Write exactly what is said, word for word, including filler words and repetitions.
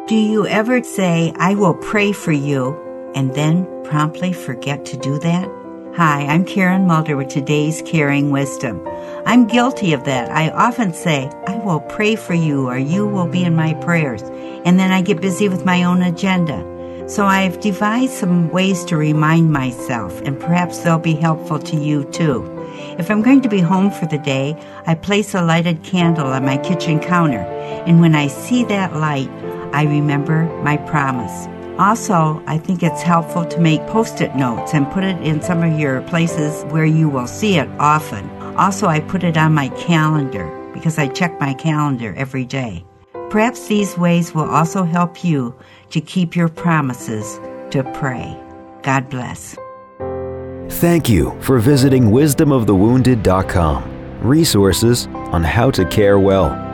Do you ever say, I will pray for you, and then promptly forget to do that? Hi, I'm Karen Mulder with today's Caring Wisdom. I'm guilty of that. I often say, I will pray for you, or you will be in my prayers, and then I get busy with my own agenda. So I've devised some ways to remind myself, and perhaps they'll be helpful to you too. If I'm going to be home for the day, I place a lighted candle on my kitchen counter, and when I see that light, I remember my promise. Also, I think it's helpful to make Post-it notes and put it in some of your places where you will see it often. Also, I put it on my calendar because I check my calendar every day. Perhaps these ways will also help you to keep your promises to pray. God bless. Thank you for visiting wisdom of the wounded dot com. Resources on how to care well.